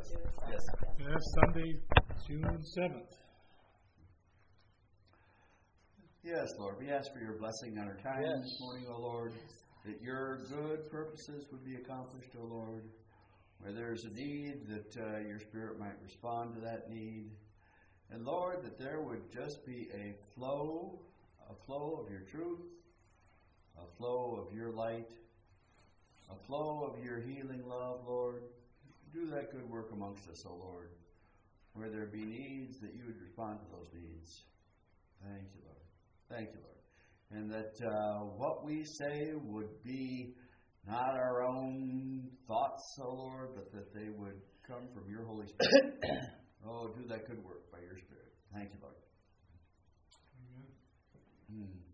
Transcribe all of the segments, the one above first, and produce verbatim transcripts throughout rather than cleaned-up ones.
Yes. Yes, Sunday, June seventh. Yes, Lord, we ask for your blessing on our time Yes. this morning, O Lord, that your good purposes would be accomplished, O Lord. Where there's a need, that uh, your Spirit might respond to that need. And Lord, that there would just be a flow, a flow of your truth, a flow of your light, a flow of your healing love, Lord. Do that good work amongst us, O Lord. Where there be needs, that you would respond to those needs. Thank you, Lord. Thank you, Lord. And that uh, what we say would be not our own thoughts, O Lord, but that they would come from your Holy Spirit. Oh, do that good work by your Spirit. Thank you, Lord. Amen. Hmm.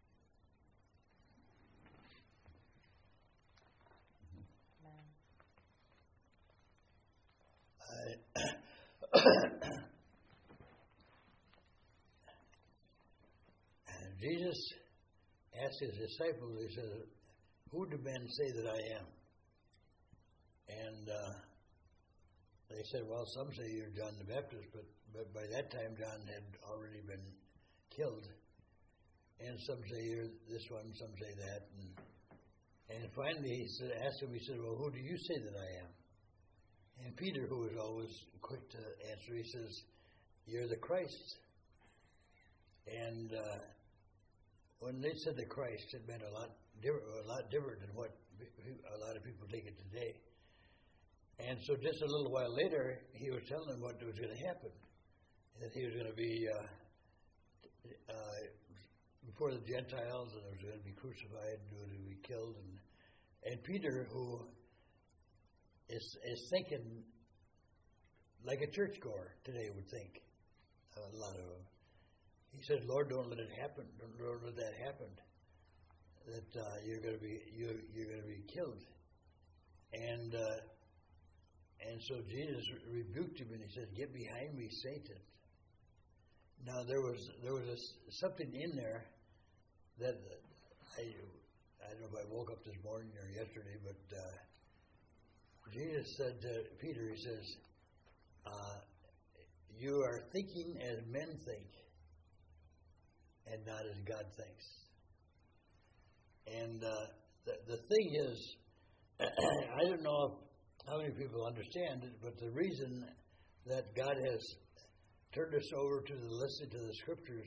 Jesus asked his disciples, he said, "Who do men say that I am?" And uh, they said, "Well, some say you're John the Baptist," but, but by that time John had already been killed. And some say you're this one, some say that. And, and finally he said, asked him, he said, "Well, who do you say that I am?" And Peter, who was always quick to answer, he says, "You're the Christ." And uh, when they said the Christ, it meant a lot, different, a lot different than what a lot of people take it today. And so just a little while later, he was telling them what was going to happen. That he was going to be uh, uh, before the Gentiles, and he was going to be crucified, and going to be killed. And, and Peter, who is, is thinking like a churchgoer today would think, a lot of them. He said, "Lord, don't let it happen. Don't, don't let that happen. That uh, you're going to be you you're going to be killed." And uh, and so Jesus rebuked him and he said, "Get behind me, Satan." Now there was there was a, something in there that I I don't know if I woke up this morning or yesterday, but uh, Jesus said to Peter, he says, uh, "You are thinking as men think, and not as God thinks." And uh, the, the thing is, I don't know if, how many people understand it, but the reason that God has turned us over to the listening to the Scriptures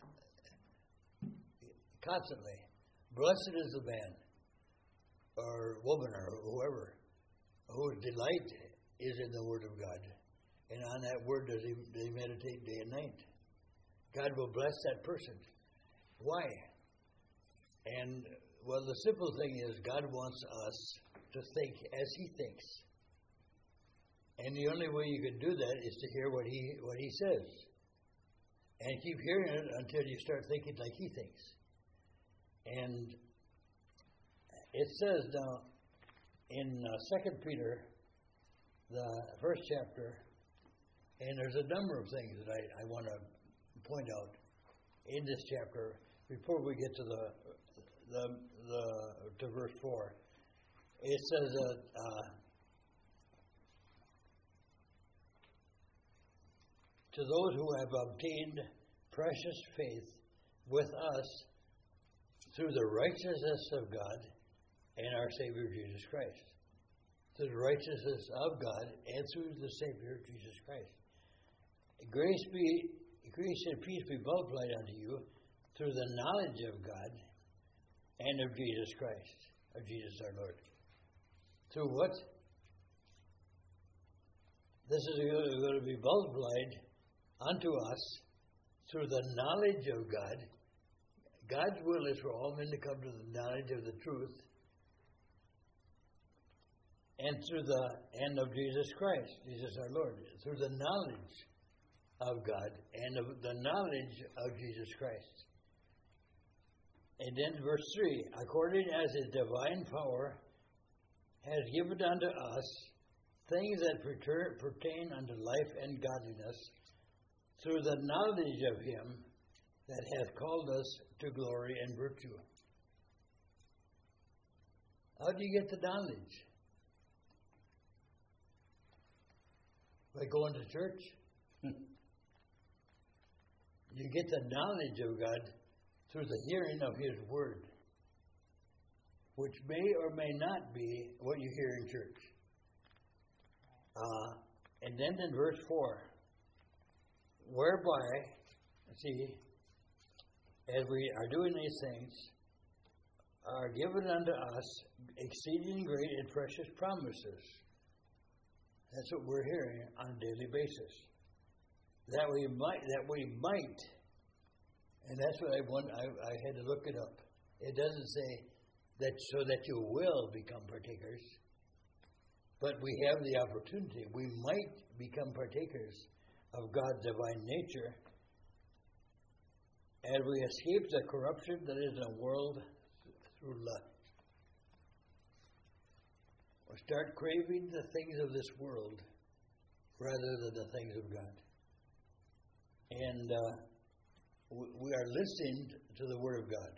constantly, blessed is the man or woman or whoever whose delight is in the Word of God, and on that Word does he, they meditate day and night. God will bless that person. Why? And, well, the simple thing is God wants us to think as He thinks. And the only way you can do that is to hear what He what He says. And keep hearing it until you start thinking like He thinks. And it says now in uh, Second Peter, the first chapter, and there's a number of things that I, I want to point out in this chapter before we get to the the, the to verse four. It says that uh, to those who have obtained precious faith with us through the righteousness of God and our Savior Jesus Christ. Through the righteousness of God and through the Savior Jesus Christ. Grace be Grace and peace be multiplied unto you through the knowledge of God and of Jesus Christ, of Jesus our Lord. Through what? This is going to be multiplied unto us through the knowledge of God. God's will is for all men to come to the knowledge of the truth, and through the end of Jesus Christ, Jesus our Lord, through the knowledge of God and of the knowledge of Jesus Christ. And then verse three, according as His divine power has given unto us things that pertain unto life and godliness, through the knowledge of Him that hath called us to glory and virtue. How do you get the knowledge? By going to church. You get the knowledge of God through the hearing of His Word, which may or may not be what you hear in church. Uh, and then in verse four, whereby, see, as we are doing these things, are given unto us exceeding great and precious promises. That's what we're hearing on a daily basis. That we might, that we might, and that's what I want. I, I had to look it up. It doesn't say that so that you will become partakers, but we have the opportunity. We might become partakers of God's divine nature, and we escape the corruption that is in the world through lust. We start craving the things of this world rather than the things of God. And uh, we are listening to the Word of God.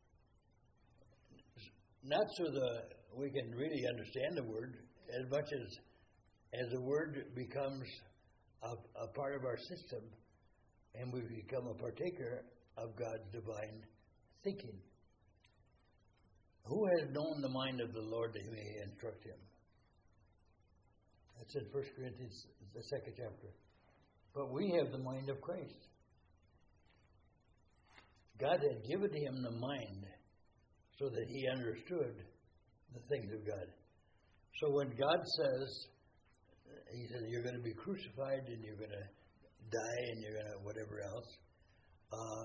Not so that we can really understand the Word, as much as as the Word becomes a, a part of our system, and we become a partaker of God's divine thinking. Who has known the mind of the Lord that He may instruct him? That's in First Corinthians, the second chapter. But we have the mind of Christ. God had given him the mind so that he understood the things of God. So when God says, He says, you're going to be crucified and you're going to die and you're going to whatever else, uh,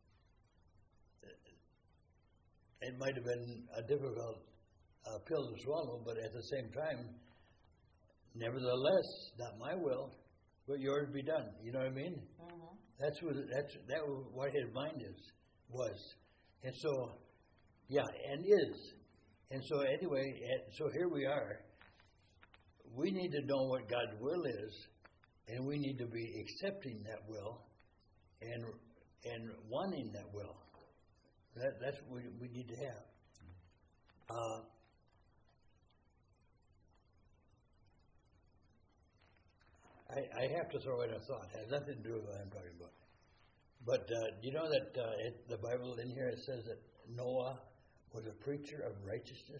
it might have been a difficult uh, pill to swallow, but at the same time, nevertheless, not my will, but yours be done. You know what I mean? Mm-hmm. That's what that's that was what his mind is was, and so yeah, and is, and so anyway, so here we are. We need to know what God's will is, and we need to be accepting that will, and and wanting that will. That that's what we, we need to have. Uh, I, I have to throw in a thought. It has nothing to do with what I'm talking about. But uh, you know that uh, it, the Bible in here, it says that Noah was a preacher of righteousness?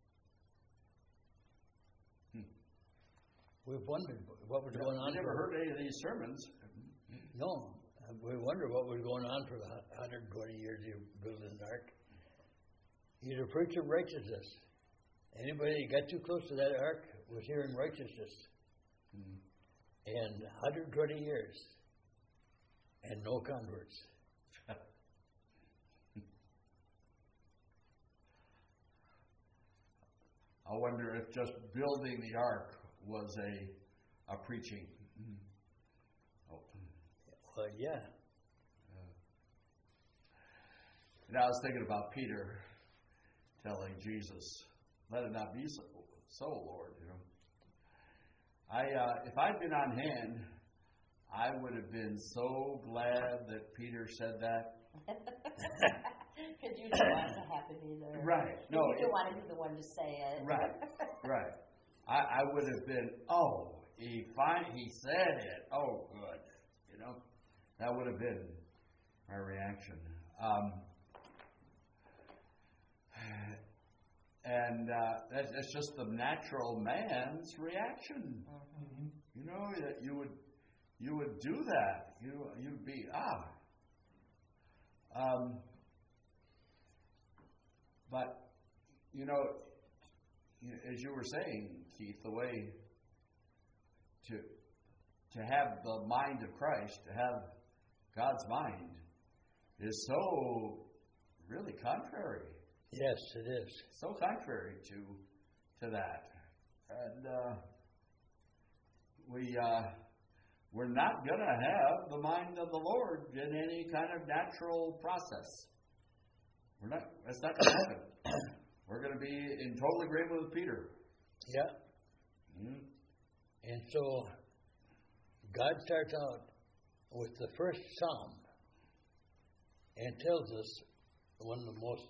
Hmm. We've wondered what was yeah, going on. I never heard any of these sermons. No. We wonder what was going on for the one hundred twenty years you built an ark. He's a preacher of righteousness. Anybody that got too close to that ark was hearing righteousness. Hmm. And one hundred twenty years. And no converts. I wonder if just building the ark was a a preaching. Mm-hmm. Oh. Well, yeah. Uh, and I was thinking about Peter telling Jesus, "Let it not be so, so Lord." You know, I uh, if I'd been on hand, I would have been so glad that Peter said that. Because you don't want it to happen either. Right. No. You don't it, want to be the one to say it. Right. Right. I, I would have been, oh, he fin- he said it. Oh, good. You know, that would have been my reaction. Um, and uh, that's, that's just the natural man's reaction. Mm-hmm. You know, that you would you would do that. You you'd be ah. Um, but you know, as you were saying, Keith, the way to to have the mind of Christ, to have God's mind, is so really contrary. Yes, it is. So contrary to to that, and uh, we uh, we're not going to have the mind of the Lord in any kind of natural process. We're not. That's not going to happen. We're going to be in total agreement with Peter. Yeah. Mm-hmm. And so God starts out with the first psalm and tells us one of the most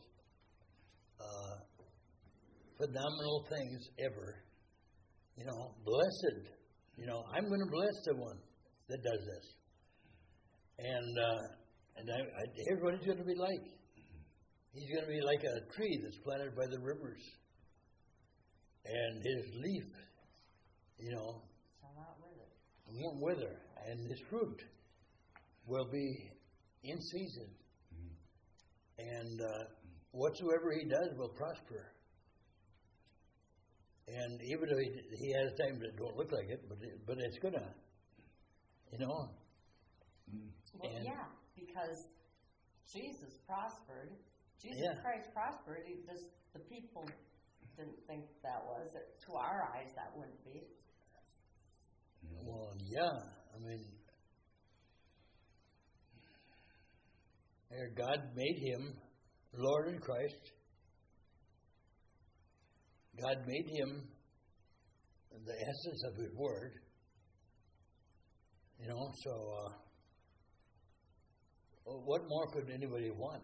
uh, phenomenal things ever. You know, blessed You know, I'm going to bless the one that does this. And uh, and I, I, here's what he's going to be like. He's going to be like a tree that's planted by the rivers. And his leaf, you know, Shall not wither. won't wither. And his fruit will be in season. And uh, whatsoever he does will prosper. And even though he, he has times that don't look like it, but it, but it's gonna, you know. Well, And- yeah, because Jesus prospered. Jesus Yeah. Christ prospered. He just, the people didn't think that was. It, to our eyes, that wouldn't be. Well, yeah. I mean, there God made him Lord and Christ. God made him the essence of his word. You know, so uh, what more could anybody want?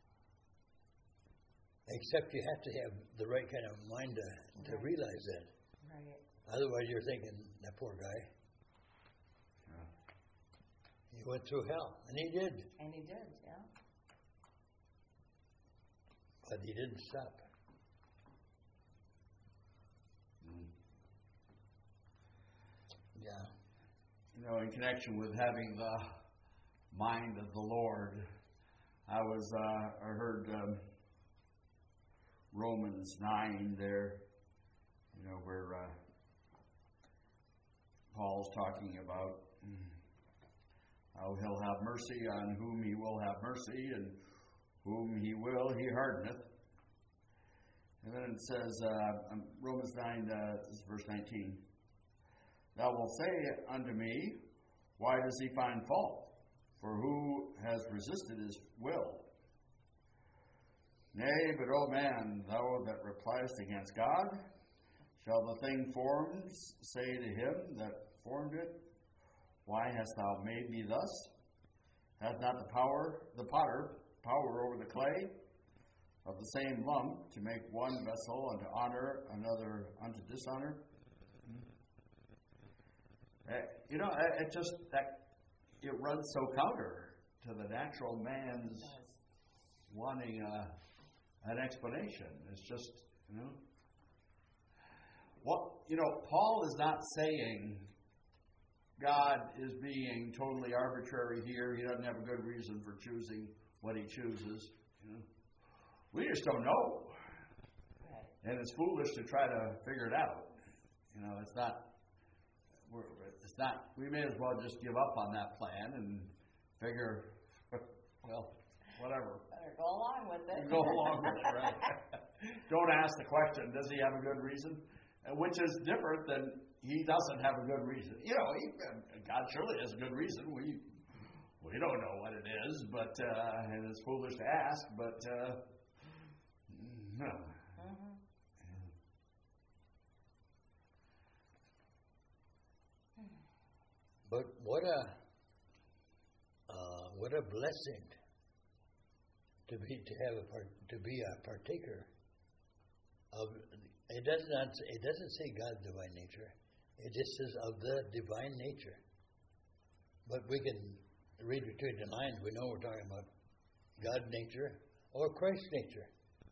Except you have to have the right kind of mind to, to Right. realize that. Right. Otherwise, you're thinking, that poor guy. Yeah. He went through hell, and he did, And he did, yeah. but he didn't stop. Mm. Yeah. You know, in connection with having the mind of the Lord, I was, uh, I heard um, Romans nine there, you know, where uh, Paul's talking about how he'll have mercy on whom he will have mercy, and whom he will he hardeneth. And then it says, uh, um, Romans nine, uh, this is verse nineteen, Thou wilt say unto me, Why does he find fault? For who has resisted his will? Nay, but, O man, thou that repliest against God, shall the thing formed say to him that formed it, Why hast thou made me thus? Hath not the power, the potter, power over the clay, of the same lump, to make one vessel unto honor, another unto dishonor? Uh, you know, it, it just, that, it runs so counter to the natural man's It does. wanting a, an explanation. It's just, you know. What, you know, Paul is not saying God is being totally arbitrary here. He doesn't have a good reason for choosing what he chooses. You know. We just don't know. Right. And it's foolish to try to figure it out. You know, it's not, we're, it's not, we may as well just give up on that plan and figure, well, whatever. Better go along with it. Go along with it, right? Don't ask the question, does he have a good reason? Uh, Which is different than he doesn't have a good reason. You know, he, God surely has a good reason. We we don't know what it is, but uh, and it's foolish to ask, but uh, no. Mm-hmm. But what a uh, what a blessing to be to have a part, to be a partaker of. It does not. It doesn't say God's divine nature. It just says of the divine nature. But we can read between the lines. We know we're talking about God's nature or Christ's nature.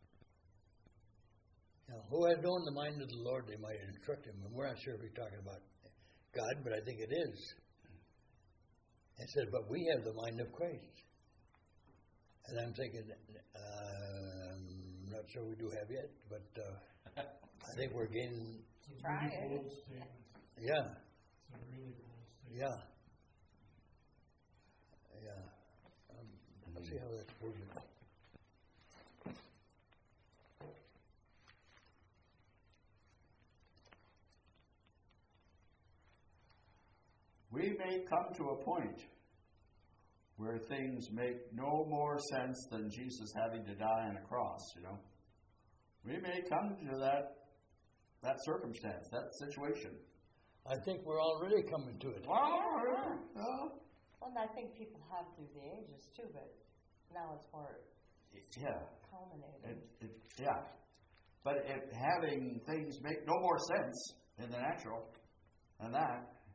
Now, who has known the mind of the Lord? They might instruct him. And we're not sure if he's talking about God, but I think it is. It says, but we have the mind of Christ. And I'm thinking, uh, I'm not sure we do have yet, but uh, I think we're gaining, It's a Try really it. bold statement. yeah, It's a really bold statement. yeah. Yeah. Um, let's see how that's worded. We may come to a point where things make no more sense than Jesus having to die on a cross, you know. We may come to that that circumstance, that situation. I think we're already coming to it. Well, Yeah. well, Well, and I think people have through the ages too, but now it's more yeah, culminating. it, it, yeah. But it, having things make no more sense in the natural than that,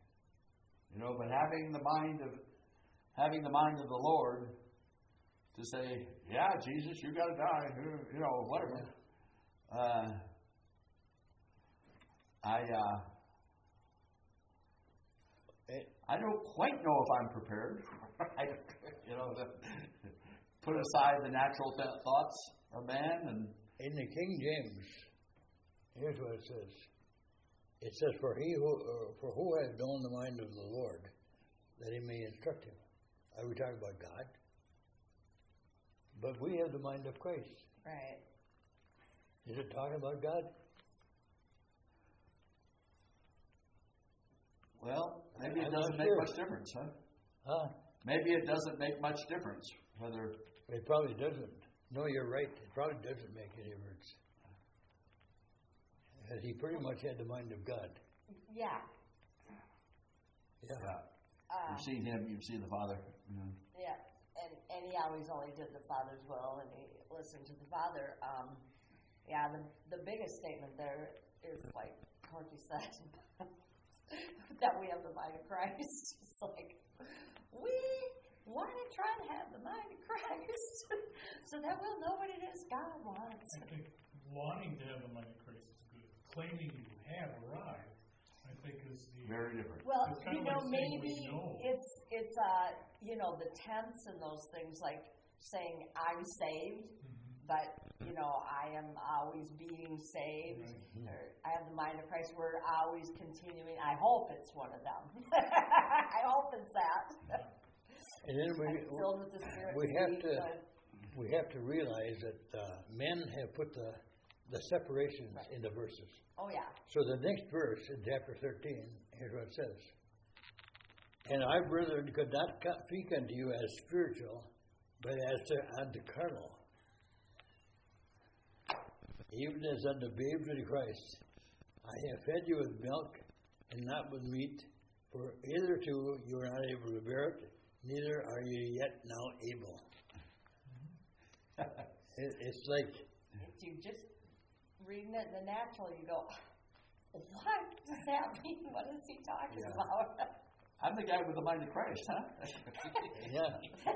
You know, but having the mind of having the mind of the Lord to say, yeah, Jesus, you got to die, you know, whatever. Uh, I uh, I don't quite know if I'm prepared. I, you know, the, put aside the natural th- thoughts of man. And in the King James, here's what it says. It says, "For he who uh, for who has known the mind of the Lord, that he may instruct him." Are we talking about God? But we have the mind of Christ. Right. Is it talking about God? Well, maybe it I'm doesn't not make sure. much difference, huh? Huh? Maybe it doesn't make much difference whether. It probably doesn't. No, you're right. It probably doesn't make any difference. Because he pretty much had the mind of God. Yeah. Yeah. Uh, You've seen him, you've seen the Father. Mm-hmm. Yeah, and, and he always only did the Father's will, and he listened to the Father. Um, yeah, the the biggest statement there is, like Corky said, that we have the mind of Christ. It's like, we want to try to have the mind of Christ so that we'll know what it is God wants. I think wanting to have the mind of Christ is good. Claiming you have arrived, I think, is the Very different. Well, It's kind you of know, like saying maybe we know. it's it's uh you know the tense and those things, like saying I'm saved, Mm-hmm. but you know I am always being saved. Right. Or I have the mind of Christ. We're always continuing. I hope it's one of them. I hope it's that. And then we I'm filled with the Spirit. we have being to good. we have to realize that uh, men have put the the separations Right. in the verses. Oh yeah. So the next verse in chapter thirteen, here's what it says. And I, brethren, could not speak unto you as spiritual, but as to unto carnal, even as unto babes in Christ. I have fed you with milk and not with meat, for hitherto you are not able to bear it, neither are you yet now able. it, it's like, If you just reading it in the natural, you go, what does that mean? What is he talking Yeah. about? I'm the guy with the mind of Christ, huh? yeah.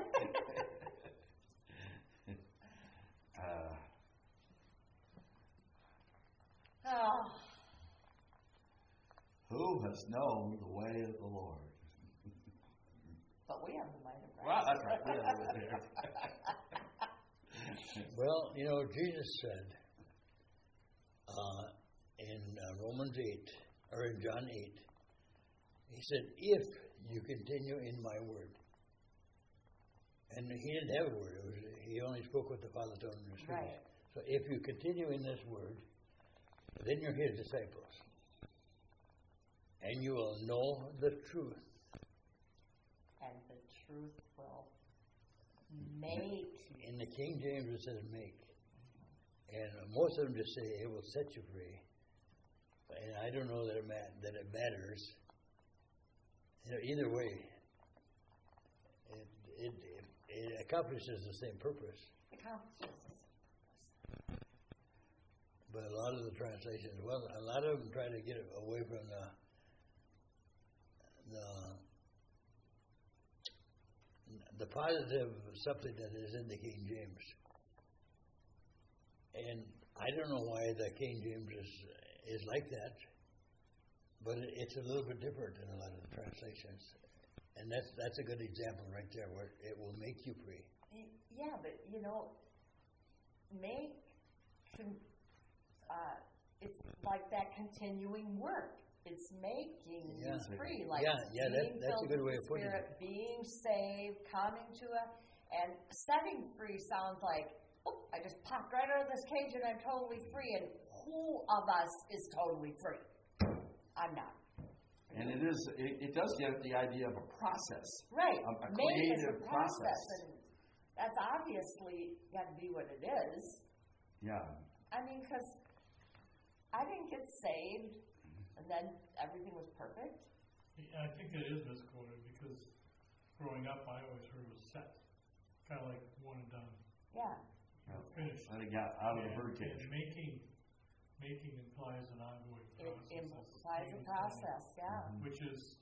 uh, Oh, who has known the way of the Lord? but we have the mind of Christ. Well, that's right. We have it there. Well, you know, Jesus said uh, in uh, Romans eight, or in John eight, he said, if you continue in my word. And he didn't have a word. It was, he only spoke what the Father told him to speak. Right. So if you continue in this word, then you're his disciples. And you will know the truth. And the truth will make. In the King James it says make. And most of them just say it will set you free. And I don't know that it, ma- that it matters. You know, either way, it, it, it, it accomplishes the same purpose. Accomplishes. But a lot of the translations, well, a lot of them try to get away from the the the positive something that is in the King James. And I don't know why the King James is is like that, but it, it's a little bit different in a lot of the translations. And that's that's a good example right there, where it will make you free. Yeah, but you know, make con- uh, it's like that continuing work. It's making Yeah. you free, like Yeah, yeah, that- being that's a filled good with way the of putting Spirit, it. being saved, coming to a, and setting free sounds like, oh, I just popped right out of this cage and I'm totally free. And who of us is totally free? I'm not. And it is. It, it does give the idea of a process. Right. A, a Make is creative a process. process, and that's obviously got to be what it is. Yeah. I mean, because I didn't get saved, and then everything was perfect. I think it is misquoted because growing up, I always heard it was set, kind of like one and done, Yeah. or finished. Let it get out of the And- birdcage. and making, making implies an ongoing It process. implies a process, yeah. Which is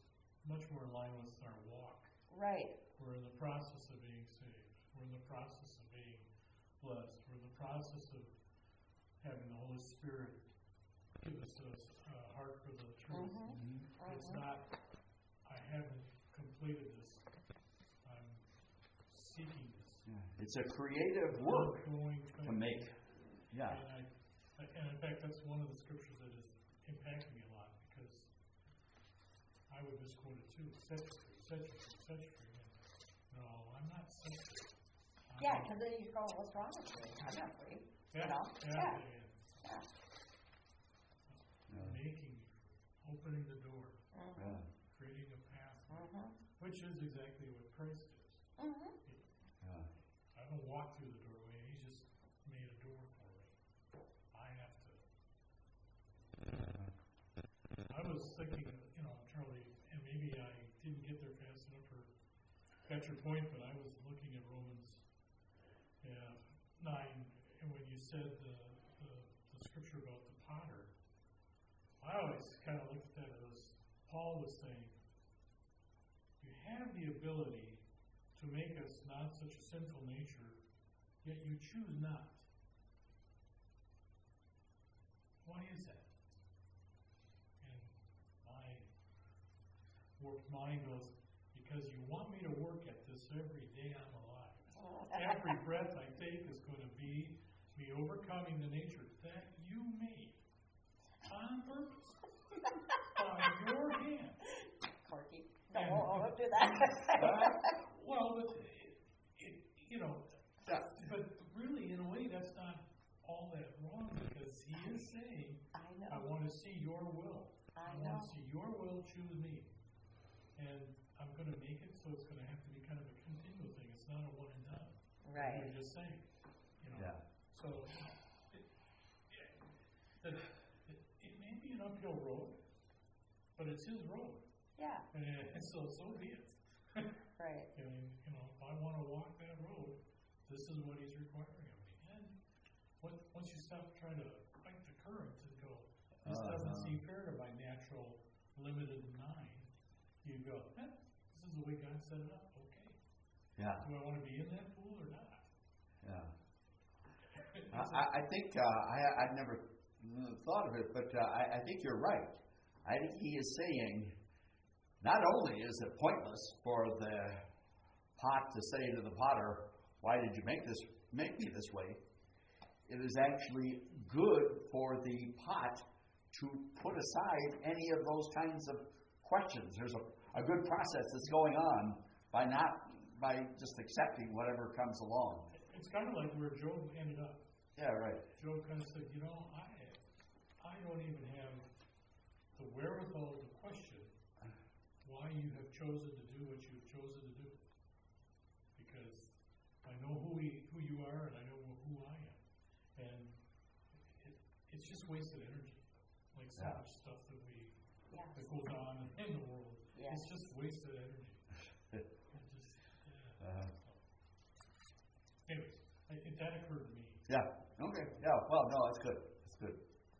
much more in line with our walk. Right. We're in the process of being saved. We're in the process of being blessed. We're in the process of having the Holy Spirit give us a uh, heart for the truth. Mm-hmm. Mm-hmm. It's Mm-hmm. not, I haven't completed this. I'm seeking this. Yeah. It's a creative work Ongoing to thing. make. Yeah. And, I, and in fact, that's one of the scriptures that is impacting me a lot because I would misquote it too. Set you free, set you free, set you free. And, no, I'm not set free. I'm Yeah, because then you go, what's wrong with me? I'm not free. Yeah, You know? yeah, Yeah. yeah. Yeah. Yeah. Making, opening the door, Mm-hmm. Yeah. creating a path, Mm-hmm. which is exactly what Christ is. Mm-hmm. Yeah. I don't walk through the doorway; He just made a door for me. I have to. I was thinking, you know, Charlie, and maybe I didn't get there fast enough or got your point, but I was looking at Romans yeah, nine, and when you said the, the, the scripture about the potter, I always kind of looked at that as Paul was saying, you have the ability to make us not such a sinful nature, yet you choose not. Why is that? And my warped mind goes, because you want me to work at this every day I'm alive. Every breath I take is going to be me overcoming the nature that you made on purpose by your hand. Corky. No, And- I won't do that. Well, but it, it, you know, Yeah. but really, in a way, that's not all that wrong because he is saying, I know. I want to see your will. I want know. to see your will choose me. And I'm going to make it so it's going to have to be kind of a continual thing. It's not a one and done. Right. You're just saying. You know. Yeah. So it, it, it, it may be an uphill road, but it's his road. Yeah. And so, so be it. Right. I mean, you know, if I want to walk that road, this is what he's requiring of me. And what, once you stop trying to fight the current and go, this Uh-huh. doesn't seem fair to my natural, limited mind, you go, eh, this is the way God set it up. Okay. Yeah. Do I want to be in that pool or not? Yeah. It's I, a- I- I think uh, I, I've never mm, thought of it, but uh, I, I think you're right. I think he is saying, not only is it pointless for the pot to say to the potter, "Why did you make this make me this way?" It is actually good for the pot to put aside any of those kinds of questions. There's a, a good process that's going on by not by just accepting whatever comes along. It's kind of like where Job ended up. Yeah, right. Job kind of said, you know, I I don't even have the wherewithal to question why you have chosen to do what you've chosen to do. Because I know who we, who you are and I know who I am. And it, it's just wasted energy. Like so Yeah. much stuff that we Yeah. that goes on in the world. Yeah. It's just wasted energy. It just, yeah. Uh-huh. So. Anyways, I, it, that occurred to me. Yeah. Okay. Yeah. Well, no, that's good. That's good.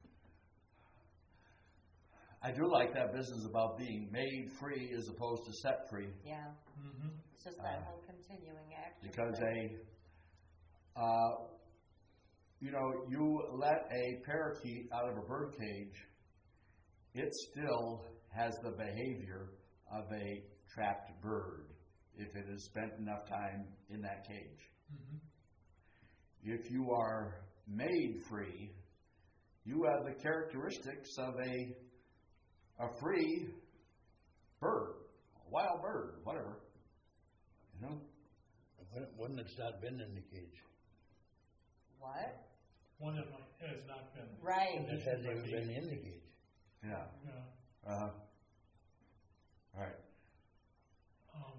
I do like that business about being made free as opposed to set free, Yeah. Mm-hmm. It's just that Uh, whole continuing action. because thing. a, uh, you know, you let a parakeet out of a bird cage, it still has the behavior of a trapped bird if it has spent enough time in that cage. Mm-hmm. If you are made free, you have the characteristics of a a free bird, a wild bird, whatever. You know? When, when it's not been in the cage. What? One that might, has not been. Right. It hasn't even been in the cage. Yeah. Yeah. Uh huh. Right. Um,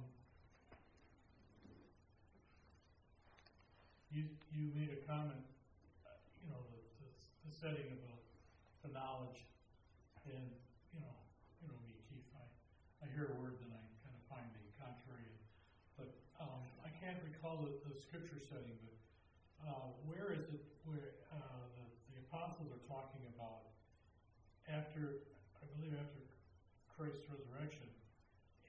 you you made a comment, uh, you know, the, the, the setting about the knowledge, and you know, you know me, Keith. I, I hear a word that I kind of find the contrary, but um, I can't recall the, the scripture setting. But uh, where is it where uh, the, the apostles are talking about after, I believe after Christ's resurrection,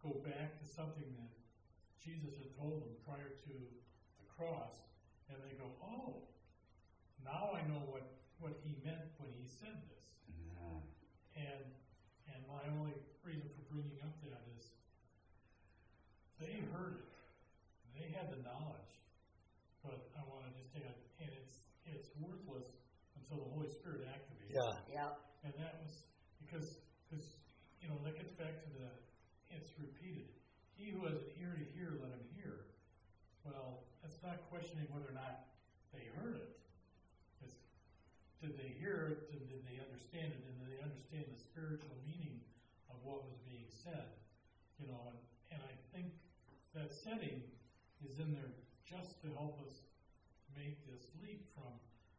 go back to something that Jesus had told them prior to the cross, and they go, oh, now I know what, what he meant when he said this. Yeah. And and my only reason for bringing up that is they heard it. They had the knowledge. But I want to just take a, and it's it's worthless until the Holy Spirit activates. Yeah. Yeah. And that was because because you know that gets back to the it's repeated. He who has an ear to hear, let him hear. Well, that's not questioning whether or not they heard it. It's did they hear it and did they understand it and did they understand the spiritual meaning of what was being said? You know, and, and I think that setting is in there just to help us make this leap from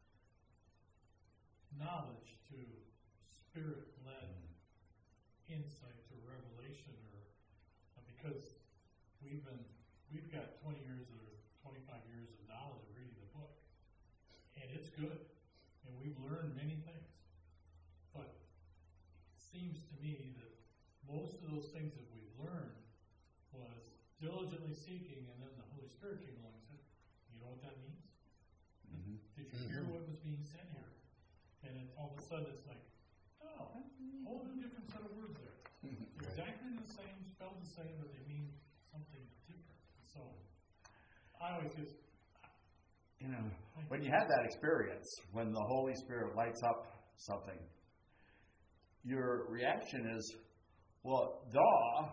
knowledge to spirit-led insight to revelation, or uh, because we've been we've got twenty years or twenty-five years of knowledge of reading the book, and it's good, and we've learned many things. But it seems to me that most of those things that we've learned was diligently seeking, and then the Holy Spirit came along and said, "You know what that means? Mm-hmm. Did you hear what was being said here?" And it, all of a sudden, it's like, oh, a whole new different set of words there. Exactly the same, spelled the same, but they mean something different. So, I always just, You know, when you have that experience, when the Holy Spirit lights up something, your reaction is, well, duh.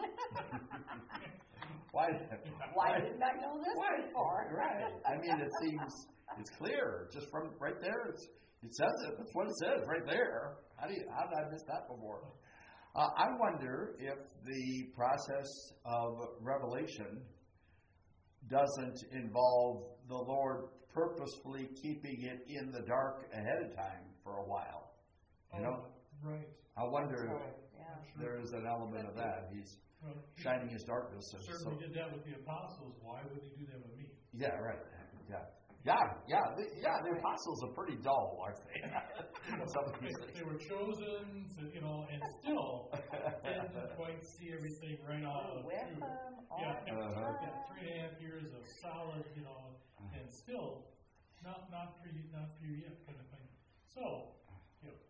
why, Why didn't I know this why, before? Right. I mean, it seems, it's clear. Just from right there, it's, it says it. That's what it says right there. How, do you, how did I miss that before? Uh, I wonder if the process of revelation doesn't involve the Lord purposefully keeping it in the dark ahead of time for a while. You oh, know? right. I wonder Right, if yeah. there is an element of that. He's Well, he shining his darkness. And certainly so, did that with the apostles. Why would he do that with me? yeah, right. Yeah. Yeah, yeah, the, yeah. The apostles are pretty dull, aren't they? Some of They, these things. they were chosen to, you know, and still didn't quite see everything right off. With them all Yeah, the Uh-huh. time. yeah, three and a half years of solid, you know, and still not not for you, not for you yet, kind of thing. So, you know,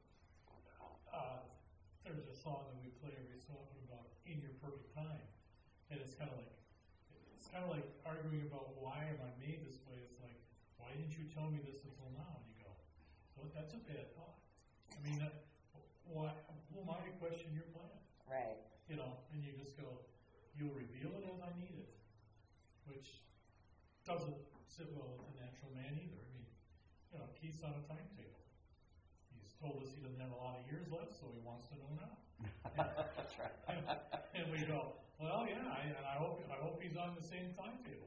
uh, there's a song that we play every so often about "In Your Perfect Time," and it's kind of like it's kind of like arguing about why am I made this way. It's like, why didn't you tell me this until now? And you go, well, that's a bad thought. I mean, that, why? Who am I to question your plan? Right. You know, and you just go, you'll reveal it as I need it, which doesn't sit well with the natural man either. I mean, you know, Keith's on a timetable. He's told us he doesn't have a lot of years left, so he wants to know now. That's right. And, and we go, well, yeah, I, and I hope I hope he's on the same timetable.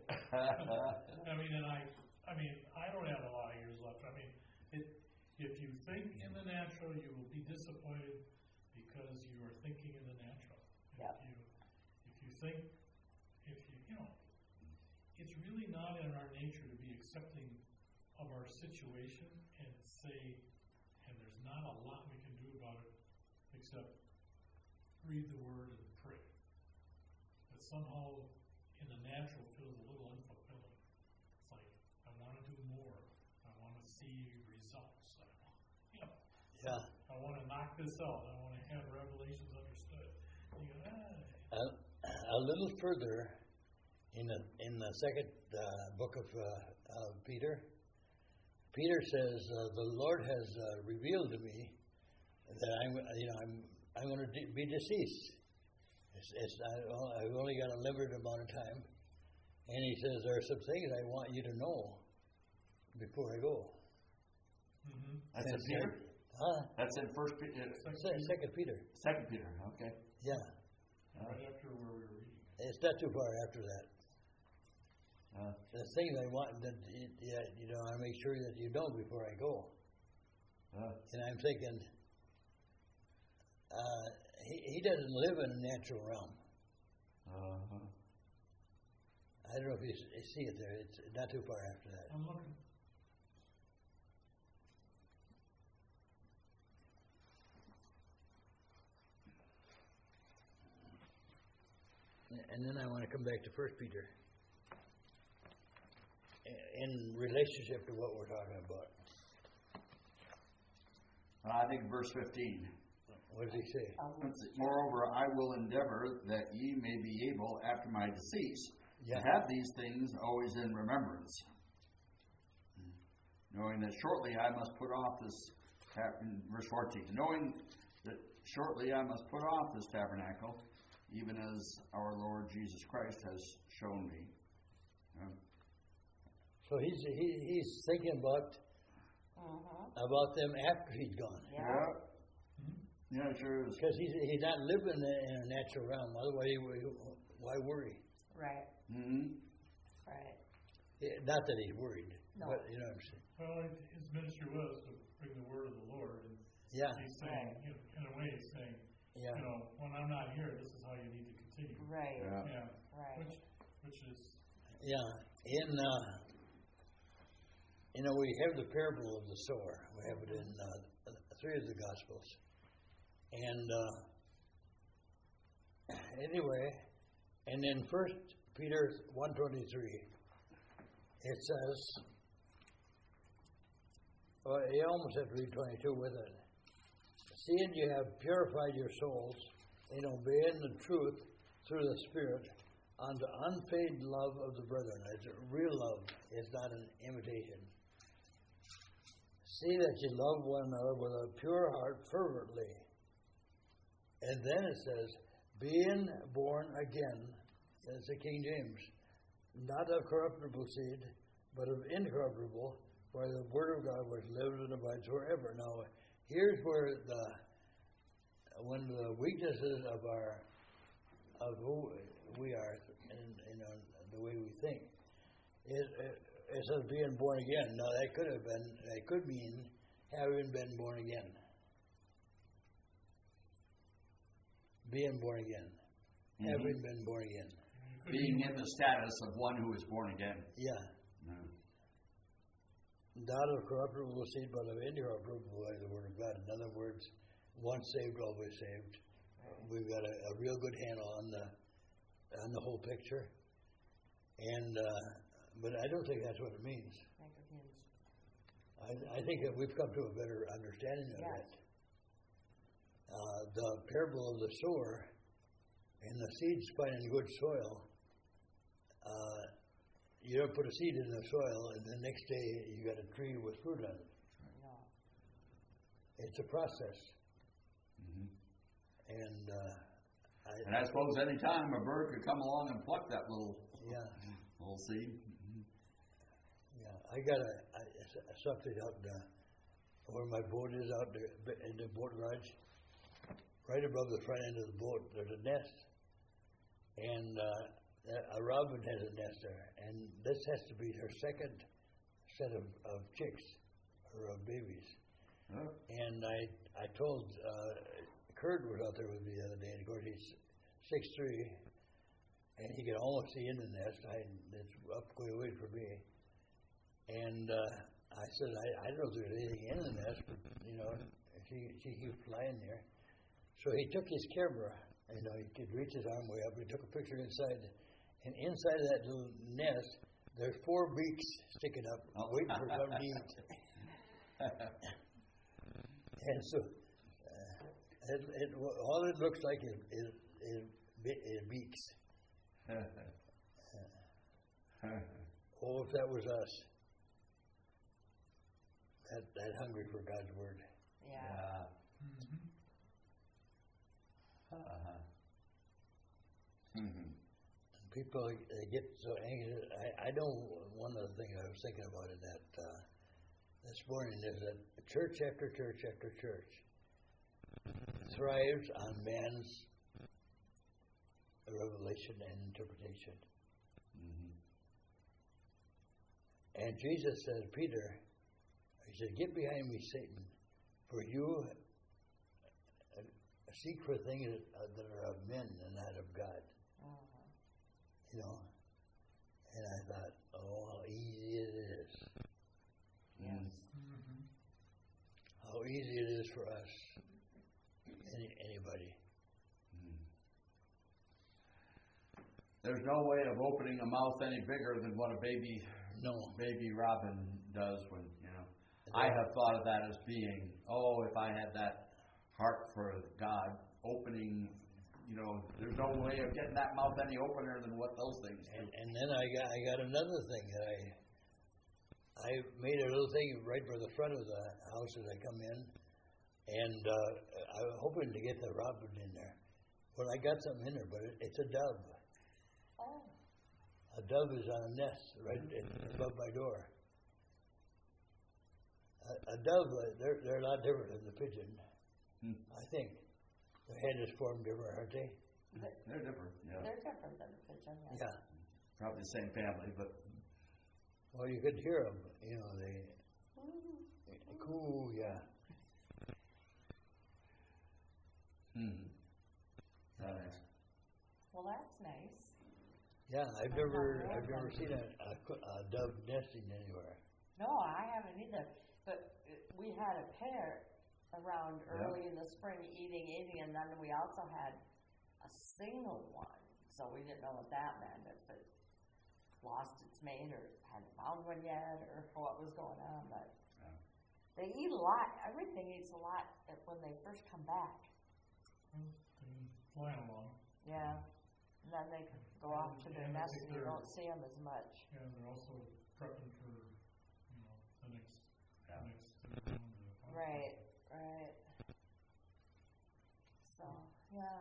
I mean, and I, I mean, I don't have a lot of years left. I mean, it, if you think in the natural, you will be disappointed because you are thinking in the natural. Yep. If you, if you think, if you, you know, it's really not in our nature to be accepting of our situation and say, and there's not a lot we can do about it except read the Word and pray. But somehow, in the natural, feels a little unfulfilling. It's like, I want to do more. I want to see results. I want, you know, Yeah. I want to knock this out. I want to have revelations understood. And you go, ah. A, a little further in the in the second uh, book of, uh, of Peter, Peter says, uh, "The Lord has uh, revealed to me that I'm, you know, I'm I'm going to de- be deceased. It's, it's I, I've only got a limited amount of time." And he says, "There are some things I want you to know before I go." Mm-hmm. That's in And Peter. so- Huh? That's in First Peter. Se- Second Peter. Second Peter. Okay. Yeah. Right after where we were reading it. It's not too far after that. Uh, The thing I want that y- yeah, you know, I make sure that you know before I go. uh, And I'm thinking, uh, he he doesn't live in a natural realm. uh, I don't know if you, s- you see it there. It's not too far after that. I'm looking. and then I want to come back to First Peter in relationship to what we're talking about. I think verse fifteen. What does he say? Let's see. Moreover, I will endeavor that ye may be able, after my decease, Yeah. to have these things always in remembrance, knowing that shortly I must put off this, tab- in verse fourteen, knowing that shortly I must put off this tabernacle, even as our Lord Jesus Christ has shown me. Yeah. So he's he, he's thinking about Mm-hmm. about them after he's gone. Yeah. Yeah, yeah, it sure is. Because he's, he's not living in a natural realm. Otherwise, he, would- why worry? Right. Mm-hmm. Right. Yeah, not that he's worried, No. but you know what I'm saying. Well, his ministry was to bring the word of the Lord, and Yeah, he's saying, you know, in a way, he's saying, yeah. you know, when I'm not here, this is how you need to continue. Right. Yeah. Yeah, Right. which, which is, Yeah, in uh, you know, we have the parable of the sower. We have it in uh, three of the Gospels, and uh, anyway, and in First Peter one twenty three, it says, well, you almost have to read twenty two with it. Seeing you have purified your souls in obeying the truth through the Spirit, unto unfeigned love of the brethren. It's a real love. It's not an imitation. See that you love one another with a pure heart fervently. And then it says, being born again, that's the King James, not of corruptible seed, but of incorruptible, where the word of God was lives and abides forever. Now, here's where the one of the weaknesses of our of who we are, and you know the way we think, is it says being born again. Now that could have been, that could mean having been born again, being born again, Mhm. having been born again. it could Being be, in the status of one who is born again. Yeah, No. not of corruptible seed, but of incorruptible by the word of God. In other words, once saved, always saved. We've got a, a real good handle on the on the whole picture, and uh, but I don't think that's what it means. Make it huge. I, I think that we've come to a better understanding of Yes. it. Uh, the parable of the sower and the seeds finding good soil. Uh, you don't put a seed in the soil, and the next day you got a tree with fruit on it. No. It's a process, Mm-hmm. and uh, I, And I suppose any time a bird could come along and pluck that little yeah, little seed. yeah. I got a, I, something out in the, where my boat is out there in the boat garage. Right above the front end of the boat, there's a nest, and uh, a robin has a nest there, and this has to be her second set of, of chicks or of babies. Huh? And I I told uh, Kurt was out there with me the other day, and of course he's six three, and he could almost see in the nest. I it's up quite a ways for me, and uh, I said I, I don't know if there's anything in the nest, but you know she she keeps flying there. So he took his camera, you know, he could reach his arm way up. He took a picture inside, and inside of that little nest, there's four beaks sticking up, Oh. waiting for something to eat. And so, uh, it, it, all it looks like is is, is, be- is beaks. Oh, if that was us, that that hungry for God's word. Yeah. Yeah. mhm. Uh-huh. Mm-hmm. People they get so anxious. I, I know one of the things I was thinking about in that uh, this morning is that church after church after church thrives on man's revelation and interpretation. Mm-hmm. And Jesus said, Peter, he said, get behind me, Satan, for you uh, seek for things that, that are of men and not of God. Uh-huh. You know, and I thought, oh, how easy it is. Yes. Mhm. How easy it is for us, any, anybody. there's no way of opening a mouth any bigger than what a baby No. baby robin does when, you know. I have thought of that as being, oh, if I had that heart for God, opening, you know, there's no way of getting that mouth any opener than what those things do. And, and then I got I got another thing that I I made a little thing right by the front of the house as I come in, and uh, I was hoping to get the robin in there. Well, I got something in there, but it, it's a dove. Oh. A dove is on a nest right above my door. A, a dove, uh, they're they're a lot different than the pigeon, Hmm. I think. Their head is formed different, aren't they? They're different, yeah. They're different than a pigeon, yes. Yeah. Probably the same family, but Well, you could hear them. You know, they. Cool, yeah. hmm. Nice. Well, that's nice. Yeah, I've never, I've never seen a, a, a dove nesting anywhere. No, I haven't either. But uh, we had a pair around Yeah. early in the spring eating, eating, and then we also had a single one. So we didn't know what that meant, if it lost its mate or hadn't found one yet or what was going on. But Yeah. they eat a lot. Everything eats a lot at- when they first come back. Well, they fly along. Yeah. And then they go off to their And I nest think and you they're- don't see them as much. Yeah, they're also prepping for, you know, the next, Yeah. the next uh, round of the fox. Right, right. So, yeah.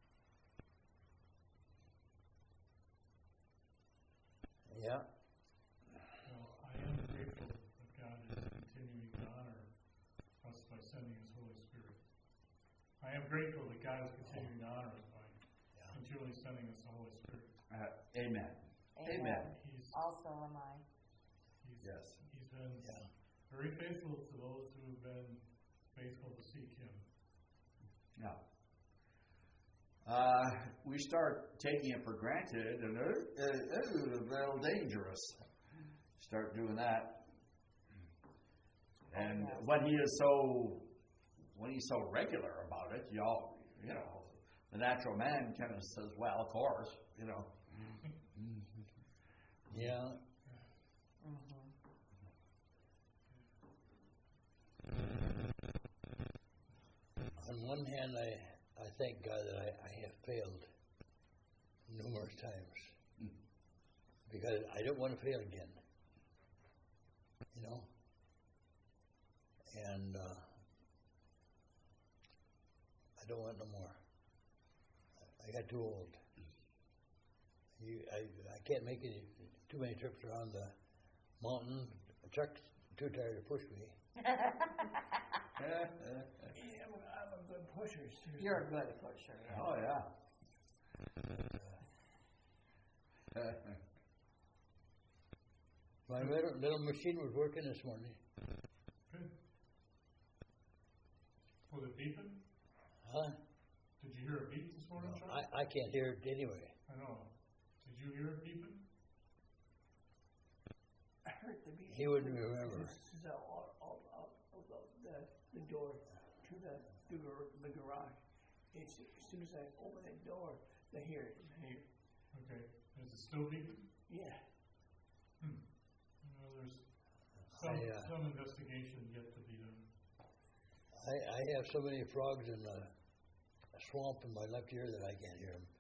Yeah. Well, I am grateful that God is continuing to honor us by sending His Holy Spirit. I am grateful that God is continuing to honor us by continually sending us the Holy Spirit. Uh, amen. Amen. Amen. He's Also am I. he's, Yes. he's been Yeah. very faithful to those who have been faithful to seek Him. Yeah. Uh, we start taking it for granted, and it, it, it is a little dangerous. Start doing that, and yes. when he is so, when he's so regular about it, y'all, you know, the natural man kind of says, "Well, of course, you know." Yeah. Mm-hmm. On one hand, I, I thank God that I, I have failed numerous times because I don't want to fail again. You know? And uh, I don't want no more. I, I got too old. You, I, I can't make it too many trips around the mountain. The truck's too tired to push me. Yeah, I'm, I'm a good pusher. Seriously. You're a good pusher. Yeah. Oh yeah. My little, little machine was working this morning. Good. Was it beeping? Huh? Did you hear a beep this morning, Chuck? I, I can't hear it anyway. I know. Did you hear it beeping? I heard the beat. He wouldn't remember. This is all, all, all, all the, the, the door to the, to the, the garage. It's, as soon as I open the door, they hear it. They hear it. Okay. Is it still beeping? Yeah. Hmm. Well, there's some, I, uh, some investigation yet to be done. I, I have so many frogs in the swamp in my left ear that I can't hear them.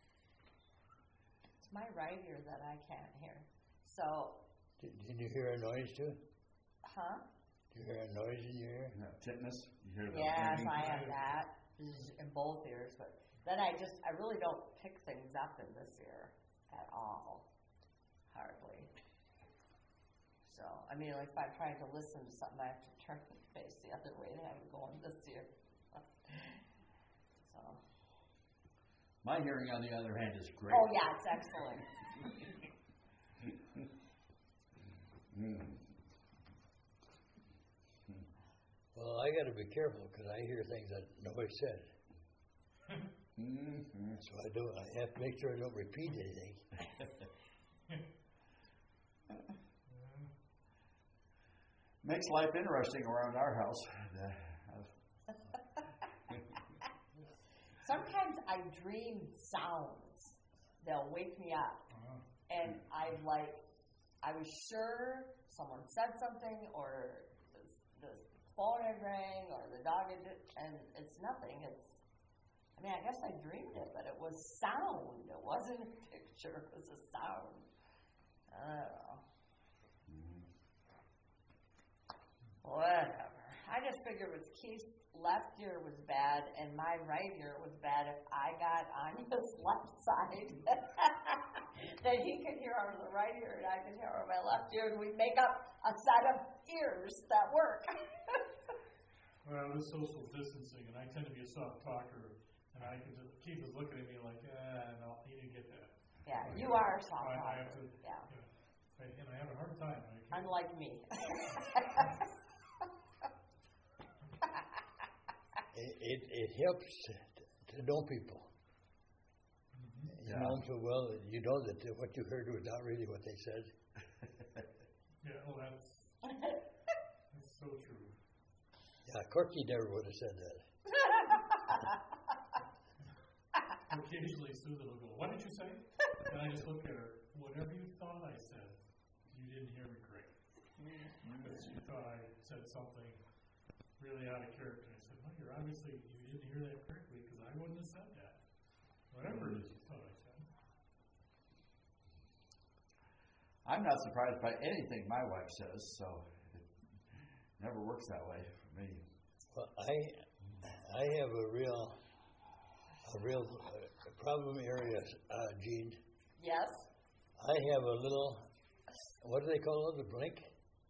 It's my right ear that I can't hear. So, Did, did you hear a noise too? huh? Did you hear a noise in your ear? Yeah, tetanus. You hear that? Yes, ringing? I have that in both ears, but then I just, I really don't pick things up in this ear at all. Hardly. So, I mean, like if I'm trying to listen to something, I have to turn my face the other way and have it go in this ear. So. My hearing, on the other hand, is great. Oh, yeah, it's excellent. Mm. Well, I got to be careful because I hear things that nobody said. Mm-hmm. So I don't. I have to make sure I don't repeat anything. Makes life interesting around our house. Sometimes I dream sounds. they'll wake me up. Uh-huh. And I'm like, I was sure someone said something, or the, the phone had rang, or the dog had, and it's nothing. It's, I mean, I guess I dreamed it, but it was sound. It wasn't a picture. It was a sound. I don't know. Mm-hmm. Whatever. I just figured with Keith's left ear was bad and my right ear was bad, if I got on his left side, then he could hear out of the right ear and I could hear out of my left ear, and we'd make up a set of ears that work. Well, this social distancing, and I tend to be a soft talker, and I could just, Keith was looking at me like, ah, no, he didn't get that. Yeah, you are a soft I, I talker. have to, Yeah. yeah. I, and I have a hard time. I can't- Unlike me. It, it, it helps to know people. Mhm. You Yeah. know them so well that you know that what you heard was not really what they said. Yeah, well, that's, that's so true. Yeah, Corky never would have said that. Occasionally Susan will go, what did you say? And I just look at her, whatever you thought I said, you didn't hear me correct. Because you thought I said something really out of character. I said, well, you're obviously, you didn't hear that correctly, because I wouldn't have said that. Whatever it is you thought I said. I'm not surprised by anything my wife says, so it never works that way for me. Well, I I have a real a real uh, problem area, uh, Gene. Yes? I have a little, what do they call it, a blink?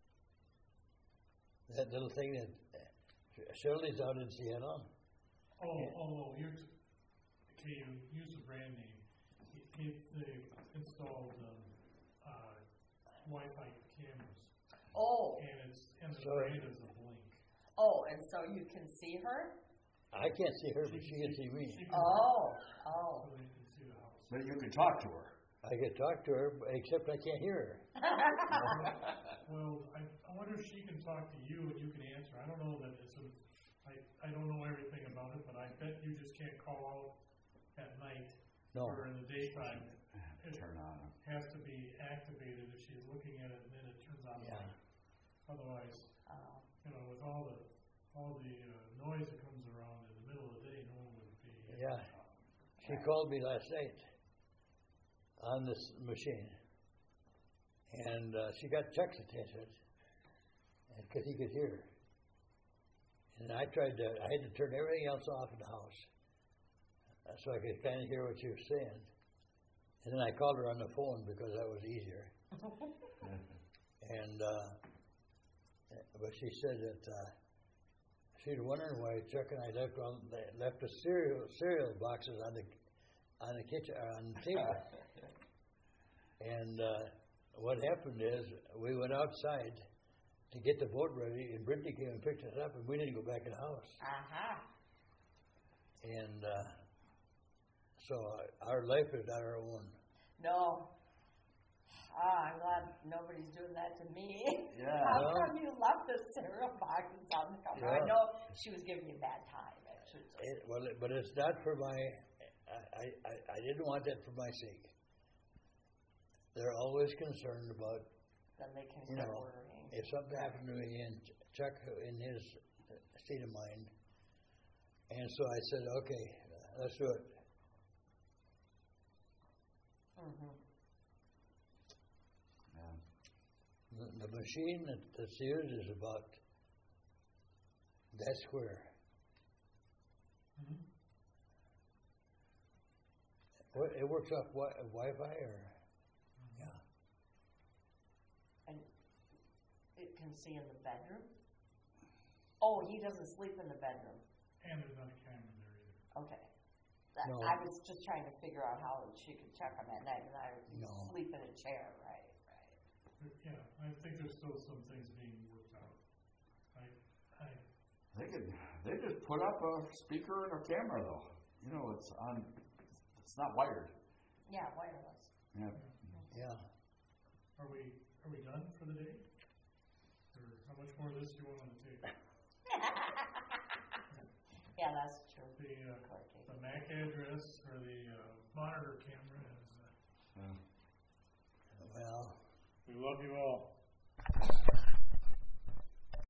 That little thing that uh, Shirley's out in Seattle. Oh, oh, oh, you're, t- okay, you use the brand name. He, he, they installed um, uh, Wi-Fi cameras, Oh, and it's and the Sorry. brand is a Blink. oh, and so you can see her? I can't see her, but she can see me. She can- Oh, oh. So they can see the house. But you can talk to her. I can talk to her, except I can't hear her. Well, I, I wonder if she can talk to you and you can answer. I don't know that it's a, I, I don't know everything about it, but I bet you just can't call out at night No. or in the daytime. It Turn on. has to be activated if she's looking at it and then it turns on. Yeah. Otherwise, Oh. you know, with all the all the uh, noise that comes around in the middle of the day, no one would be. Yeah. She called me last night on this machine, and uh, she got Chuck's attention because he could hear her. And I tried to, I had to turn everything else off in the house uh, so I could kind of hear what she was saying. And then I called her on the phone because that was easier. And uh, but she said that uh, she's wondering why Chuck and I left on left the cereal cereal boxes on the on the kitchen on the table. And uh, what happened is we went outside to get the boat ready, and Brittany came and picked us up, and we didn't go back in the house. Uh-huh. And uh, so our life is not our own. No. Ah, I'm glad nobody's doing that to me. Yeah. How Well- come you left the cereal boxes on the counter? I Yeah. know she was giving you a bad time. It should just, It, well, it, but it's not for my. I, I, I didn't want that for my sake. They're always concerned about then they can you start know, worrying. if something happened to me and Chuck in his state of mind. And so I said, okay, let's do it. Mm-hmm. Yeah. The, the machine that, that's used is about that square. Mm-hmm. What, it works off wi- Wi-Fi or? Yeah. And it can see in the bedroom? Oh, he doesn't sleep in the bedroom. And there's not a camera there either. Okay. That, No. I was just trying to figure out how she could check him at night, and I No. sleep in a chair, right? Right. But, yeah, I think there's still some things being worked out. I, I, They could. They just put up a speaker and a camera, though. You know, it's on. It's not wired. Yeah, wireless. Yeah. Yeah. are we are we done for the day? Or how much more of this do you want on the table? Yeah, that's true. The uh, Corky. the M A C address for the uh, monitor camera is uh, love you all.